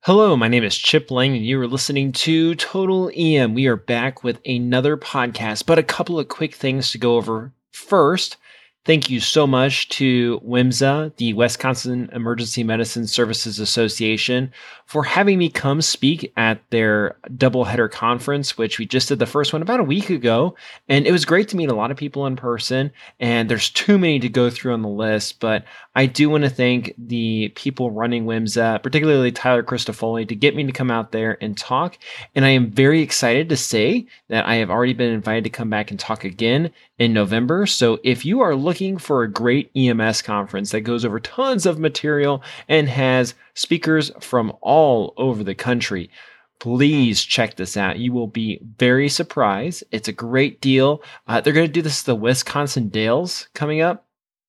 Hello, my name is Chip Lang, and you are listening to Total EM. We are back with another podcast, but a couple of quick things to go over. First, thank you so much to WIMSA, the Wisconsin Emergency Medicine Services Association, for having me come speak at their doubleheader conference, which we just did the first one about a week ago. And it was great to meet a lot of people in person, and there's too many to go through on the list, but I do want to thank the people running WIMSA, particularly Tyler Christofoli, to get me to come out there and talk. And I am very excited to say that I have already been invited to come back and talk again in November. So if you are looking for a great EMS conference that goes over tons of material and has speakers from all over the country, please check this out. You will be very surprised. It's a great deal. They're going to do this at the Wisconsin Dales coming up.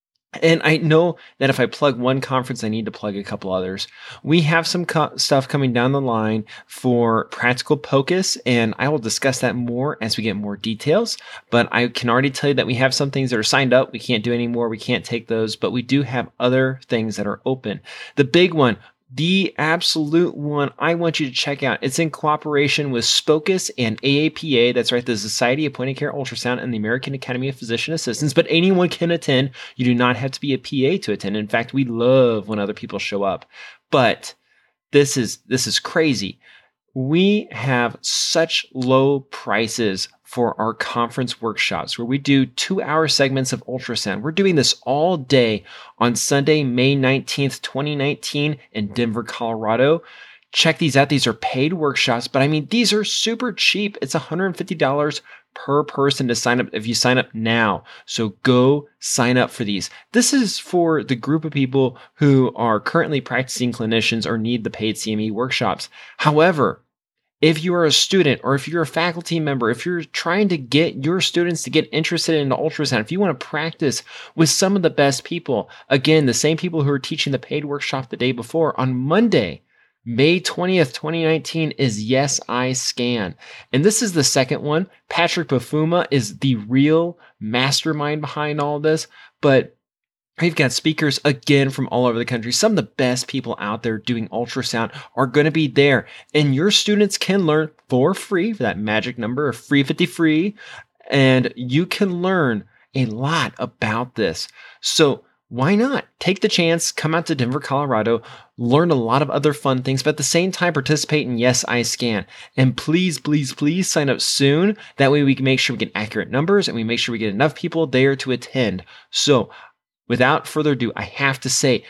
And I know that if I plug one conference, I need to plug a couple others. We have some stuff coming down the line for Practical POCUS, and I will discuss that more as we get more details. But I can already tell you that we have some things that are signed up. We can't do any more. We can't take those, but we do have other things that are open. The big one, the absolute one I want you to check out. It's in cooperation with SPOCUS and AAPA. That's right, the Society of Point of Care Ultrasound and the American Academy of Physician Assistants. But anyone can attend. You do not have to be a PA to attend. In fact, we love when other people show up. But this is crazy. We have such low prices for our conference workshops where we do 2-hour segments of ultrasound. We're doing this all day on Sunday, May 19th, 2019 in Denver, Colorado. Check these out. These are paid workshops, but I mean, these are super cheap. It's $150 per person to sign up if you sign up now. So go sign up for these. This is for the group of people who are currently practicing clinicians or need the paid CME workshops. However, if you are a student or if you're a faculty member, if you're trying to get your students to get interested in ultrasound, if you want to practice with some of the best people, again, the same people who are teaching the paid workshop the day before, on Monday, May 20th, 2019 is Yes, I Scan. And this is the second one. Patrick Bafuma is the real mastermind behind all this, but we've got speakers again from all over the country. Some of the best people out there doing ultrasound are going to be there. And your students can learn for free, for that magic number of free 50 free. And you can learn a lot about this. So why not take the chance, come out to Denver, Colorado, learn a lot of other fun things, but at the same time participate in Yes, I Scan. And please, please, please sign up soon. That way we can make sure we get accurate numbers and we make sure we get enough people there to attend. So without further ado, I have to say,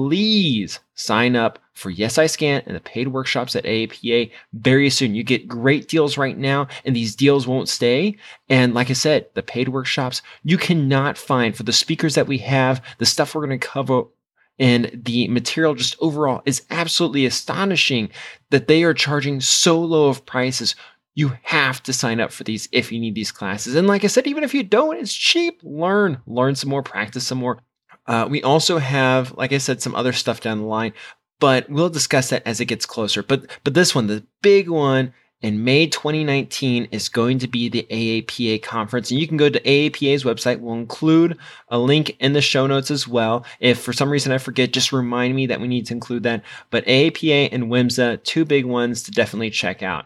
please sign up for Yes, I Scan and the paid workshops at AAPA very soon. You get great deals right now, and these deals won't stay. And like I said, the paid workshops, you cannot find for the speakers that we have, the stuff we're going to cover, and the material just overall is absolutely astonishing that they are charging so low of prices. You have to sign up for these if you need these classes. And like I said, even if you don't, it's cheap. Learn some more, practice some more. We also have, like I said, some other stuff down the line, but we'll discuss that as it gets closer. But this one, the big one in May 2019 is going to be the AAPA conference. And you can go to AAPA's website. We'll include a link in the show notes as well. If for some reason I forget, just remind me that we need to include that. But AAPA and WIMSA, two big ones to definitely check out.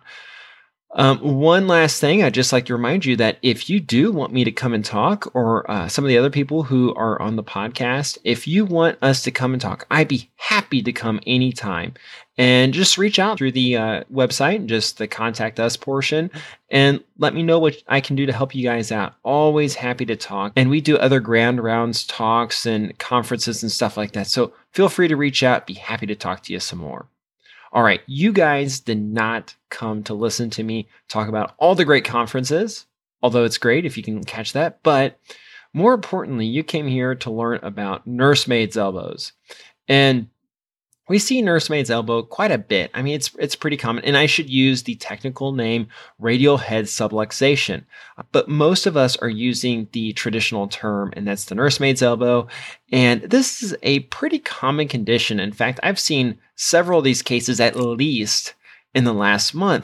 One last thing, I'd just like to remind you that if you do want me to come and talk, or some of the other people who are on the podcast, if you want us to come and talk, I'd be happy to come anytime. And just reach out through the website, just the contact us portion, and let me know what I can do to help you guys out. Always happy to talk. And we do other grand rounds talks and conferences and stuff like that. So feel free to reach out. Be happy to talk to you some more. All right, you guys did not come to listen to me talk about all the great conferences, although it's great if you can catch that. But more importantly, you came here to learn about nursemaid's elbows. And we see nursemaid's elbow quite a bit. I mean, it's pretty common, and I should use the technical name radial head subluxation. But most of us are using the traditional term, and that's the nursemaid's elbow. And this is a pretty common condition. In fact, I've seen several of these cases at least in the last month.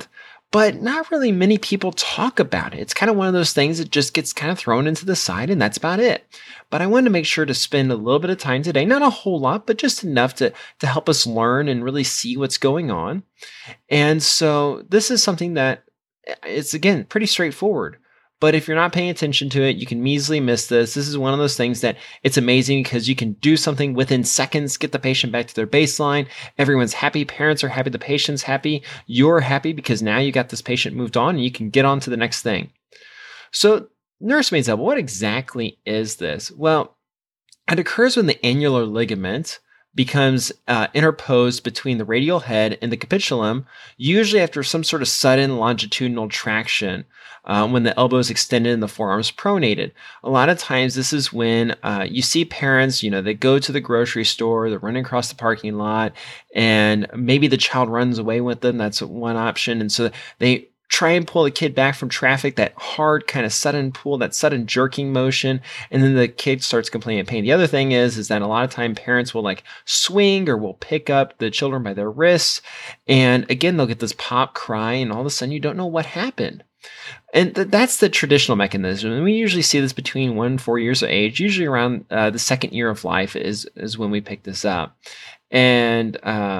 but not really many people talk about it. It's kind of one of those things that just gets kind of thrown into the side, and that's about it. But I wanted to make sure to spend a little bit of time today, not a whole lot, but just enough to help us learn and really see what's going on. And so this is something that it's, again, pretty straightforward. But if you're not paying attention to it, you can easily miss this. This is one of those things that it's amazing because you can do something within seconds, get the patient back to their baseline. Everyone's happy. Parents are happy. The patient's happy. You're happy because now you got this patient moved on and you can get on to the next thing. So nursemaid's elbow, what exactly is this? Well, it occurs when the annular ligament becomes interposed between the radial head and the capitulum, usually after some sort of sudden longitudinal traction when the elbow is extended and the forearms pronated. A lot of times this is when you see parents, they go to the grocery store, they're running across the parking lot, and maybe the child runs away with them. That's one option. And so they try and pull the kid back from traffic, that hard kind of sudden pull, that sudden jerking motion, and then the kid starts complaining of pain. The other thing is that a lot of time parents will swing or will pick up the children by their wrists, and again, they'll get this pop cry, and all of a sudden you don't know what happened. And that's the traditional mechanism. And we usually see this between 1 and 4 years of age, usually around the second year of life is when we pick this up. And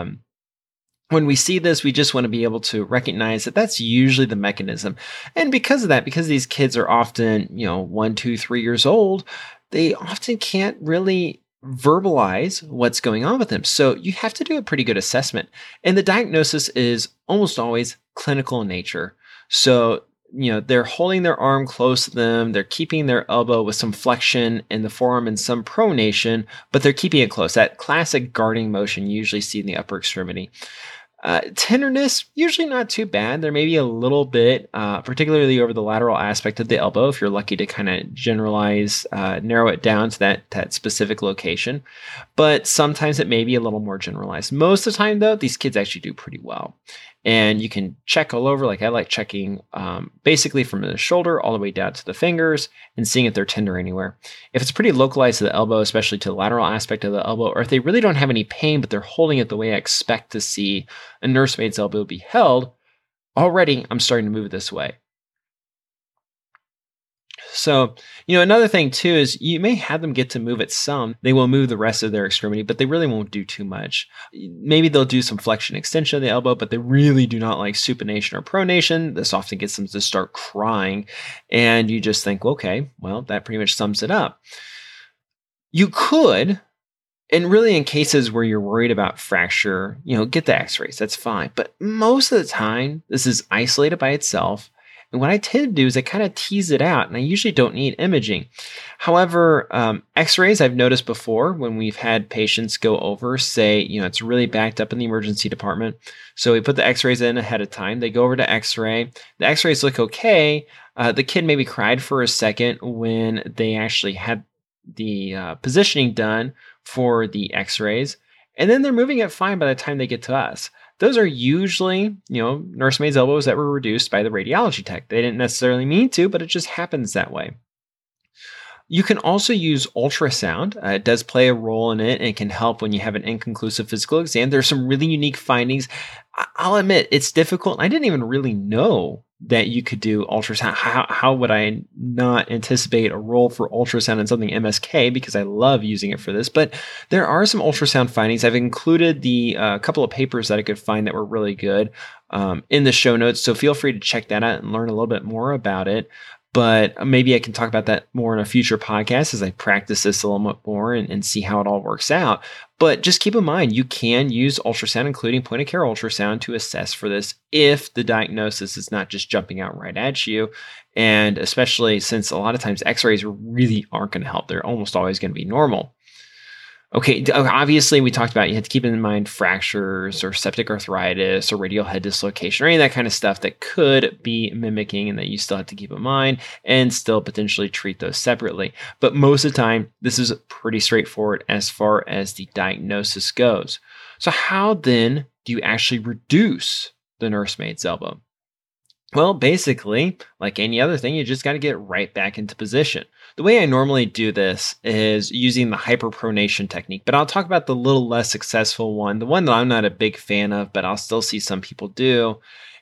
when we see this, we just want to be able to recognize that that's usually the mechanism. And because of that, because these kids are often, 1, 2, 3 years old, they often can't really verbalize what's going on with them. So you have to do a pretty good assessment. And the diagnosis is almost always clinical in nature. So, they're holding their arm close to them. They're keeping their elbow with some flexion in the forearm and some pronation, but they're keeping it close. That classic guarding motion you usually see in the upper extremity. Tenderness, usually not too bad. There may be a little bit, particularly over the lateral aspect of the elbow, if you're lucky to kind of generalize, narrow it down to that specific location. But sometimes it may be a little more generalized. Most of the time, though, these kids actually do pretty well. And you can check all over, like I like checking basically from the shoulder all the way down to the fingers and seeing if they're tender anywhere. If it's pretty localized to the elbow, especially to the lateral aspect of the elbow, or if they really don't have any pain, but they're holding it the way I expect to see a nursemaid's elbow be held, already I'm starting to move it this way. So, another thing too is you may have them get to move it some. They will move the rest of their extremity, but they really won't do too much. Maybe they'll do some flexion extension of the elbow, but they really do not like supination or pronation. This often gets them to start crying. And you just think, okay, well, that pretty much sums it up. You could, and really in cases where you're worried about fracture, get the x-rays. That's fine. But most of the time, this is isolated by itself. And what I tend to do is I kind of tease it out, and I usually don't need imaging. However, x-rays I've noticed before when we've had patients go over, say, it's really backed up in the emergency department. So we put the x-rays in ahead of time. They go over to x-ray. The x-rays look okay. The kid maybe cried for a second when they actually had the positioning done for the x-rays. And then they're moving it fine by the time they get to us. Those are usually, nursemaid's elbows that were reduced by the radiology tech. They didn't necessarily mean to, but it just happens that way. You can also use ultrasound. It does play a role in it and can help when you have an inconclusive physical exam. There's some really unique findings. I'll admit it's difficult. I didn't even really know that you could do ultrasound. How would I not anticipate a role for ultrasound in something MSK, because I love using it for this? But there are some ultrasound findings. I've included the couple of papers that I could find that were really good in the show notes. So feel free to check that out and learn a little bit more about it. But maybe I can talk about that more in a future podcast as I practice this a little bit more and see how it all works out. But just keep in mind, you can use ultrasound, including point of care ultrasound, to assess for this if the diagnosis is not just jumping out right at you. And especially since a lot of times x-rays really aren't going to help. They're almost always going to be normal. Okay, obviously we talked about you have to keep in mind fractures or septic arthritis or radial head dislocation or any of that kind of stuff that could be mimicking and that you still have to keep in mind and still potentially treat those separately. But most of the time, this is pretty straightforward as far as the diagnosis goes. So how then do you actually reduce the nursemaid's elbow? Well, basically, like any other thing, you just got to get right back into position. The way I normally do this is using the hyperpronation technique, but I'll talk about the little less successful one, the one that I'm not a big fan of, but I'll still see some people do,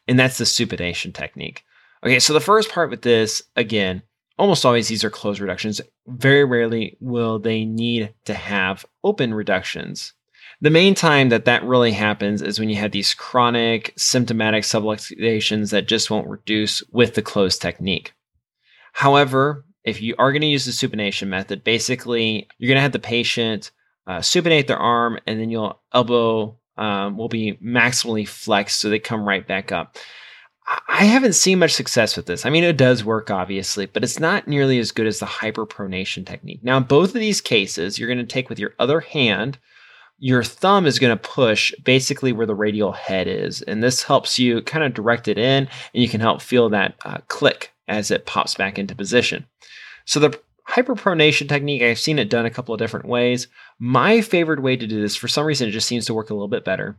and that's the supination technique. Okay, so the first part with this, again, almost always these are closed reductions. Very rarely will they need to have open reductions. The main time that really happens is when you have these chronic symptomatic subluxations that just won't reduce with the closed technique. However, if you are going to use the supination method, basically you're going to have the patient supinate their arm, and then your elbow will be maximally flexed so they come right back up. I haven't seen much success with this. I mean, it does work, obviously, but it's not nearly as good as the hyperpronation technique. Now, in both of these cases, you're going to take with your other hand, your thumb is going to push basically where the radial head is. And this helps you kind of direct it in, and you can help feel that click as it pops back into position. So the hyperpronation technique, I've seen it done a couple of different ways. My favorite way to do this, for some reason, it just seems to work a little bit better,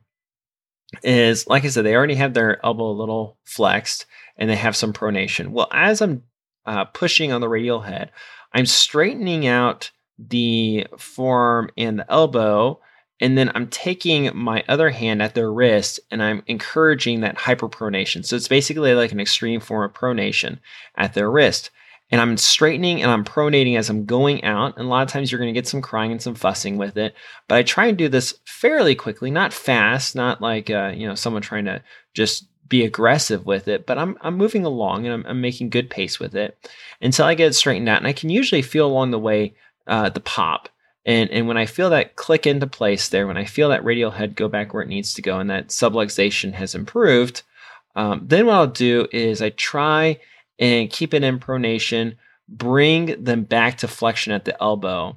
is, like I said, they already have their elbow a little flexed and they have some pronation. Well, as I'm pushing on the radial head, I'm straightening out the forearm and the elbow, and then I'm taking my other hand at their wrist and I'm encouraging that hyperpronation. So it's basically like an extreme form of pronation at their wrist. And I'm straightening and I'm pronating as I'm going out. And a lot of times you're going to get some crying and some fussing with it. But I try and do this fairly quickly, not fast, not like someone trying to just be aggressive with it. But I'm moving along and I'm making good pace with it until I get it straightened out. And I can usually feel along the way the pop. And when I feel that click into place there, when I feel that radial head go back where it needs to go and that subluxation has improved, then what I'll do is I try and keep it in pronation, bring them back to flexion at the elbow,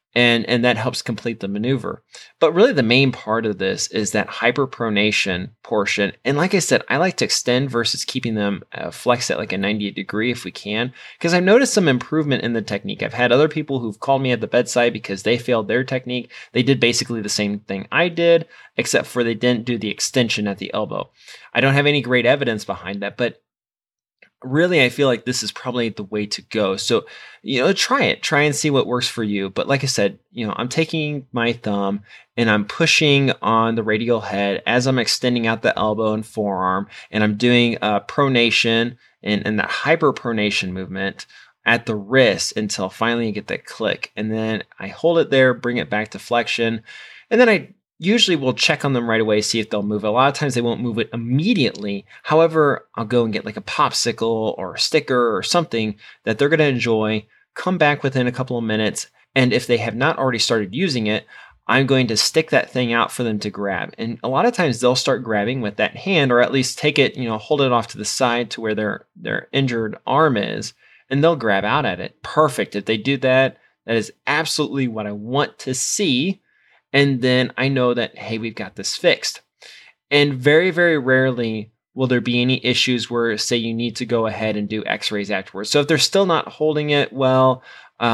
and that helps complete the maneuver. But really the main part of this is that hyperpronation portion. And like I said, I like to extend versus keeping them flexed at like a 90 degree if we can, because I've noticed some improvement in the technique. I've had other people who've called me at the bedside because they failed their technique. They did basically the same thing I did, except for they didn't do the extension at the elbow. I don't have any great evidence behind that, but really, I feel like this is probably the way to go. So, try and see what works for you. But like I said, I'm taking my thumb and I'm pushing on the radial head as I'm extending out the elbow and forearm, and I'm doing pronation and that hyperpronation movement at the wrist until finally I get that click. And then I hold it there, bring it back to flexion, and then I usually we'll check on them right away, see if they'll move. A lot of times they won't move it immediately. However, I'll go and get like a popsicle or a sticker or something that they're going to enjoy, come back within a couple of minutes. And if they have not already started using it, I'm going to stick that thing out for them to grab. And a lot of times they'll start grabbing with that hand, or at least take it, hold it off to the side to where their injured arm is, and they'll grab out at it. Perfect. If they do that, that is absolutely what I want to see. And then I know that, hey, we've got this fixed. And very, very rarely will there be any issues where, say, you need to go ahead and do x-rays afterwards. So if they're still not holding it well,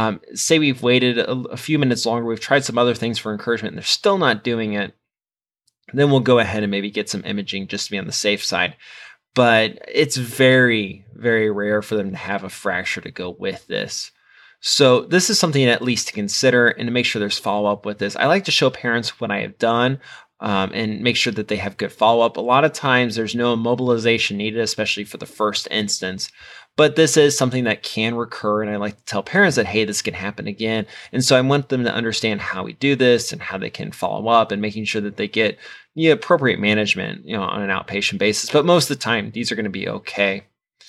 say we've waited a few minutes longer, we've tried some other things for encouragement, and they're still not doing it, then we'll go ahead and maybe get some imaging just to be on the safe side. But it's very, very rare for them to have a fracture to go with this. So this is something at least to consider and to make sure there's follow-up with this. I like to show parents what I have done and make sure that they have good follow-up. A lot of times there's no immobilization needed, especially for the first instance. But this is something that can recur, and I like to tell parents that, hey, this can happen again. And so I want them to understand how we do this and how they can follow up, and making sure that they get the appropriate management on an outpatient basis. But most of the time, these are going to be okay.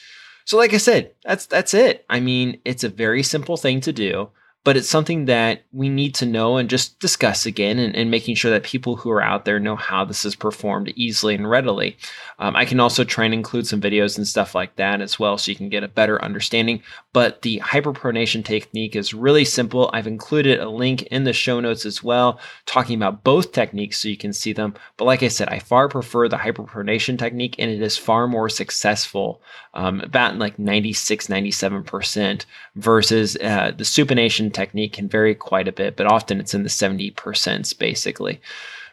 So like I said, that's it. I mean, it's a very simple thing to do, but it's something that we need to know and just discuss again, and making sure that people who are out there know how this is performed easily and readily. I can also try and include some videos and stuff like that as well, so you can get a better understanding. But the hyperpronation technique is really simple. I've included a link in the show notes as well, talking about both techniques so you can see them. But like I said, I far prefer the hyperpronation technique, and it is far more successful, about like 96, 97%, versus the supination technique can vary quite a bit, but often it's in the 70% basically.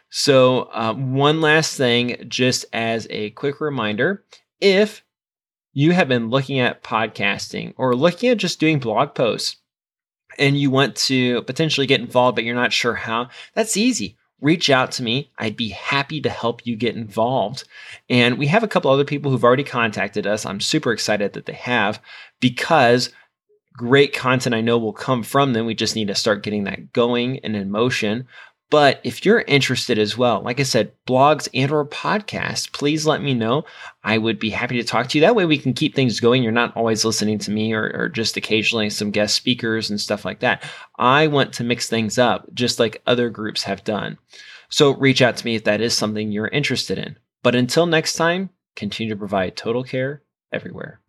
So one last thing, just as a quick reminder, if you have been looking at podcasting or looking at just doing blog posts and you want to potentially get involved, but you're not sure how, that's easy. reach out to me. I'd be happy to help you get involved. And we have a couple other people who've already contacted us. I'm super excited that they have, because great content I know will come from them. We just need to start getting that going and in motion. But if you're interested as well, like I said, blogs and or podcasts, please let me know. I would be happy to talk to you. That way we can keep things going. You're not always listening to me or just occasionally some guest speakers and stuff like that. I want to mix things up just like other groups have done. So reach out to me if that is something you're interested in. But until next time, continue to provide total care everywhere.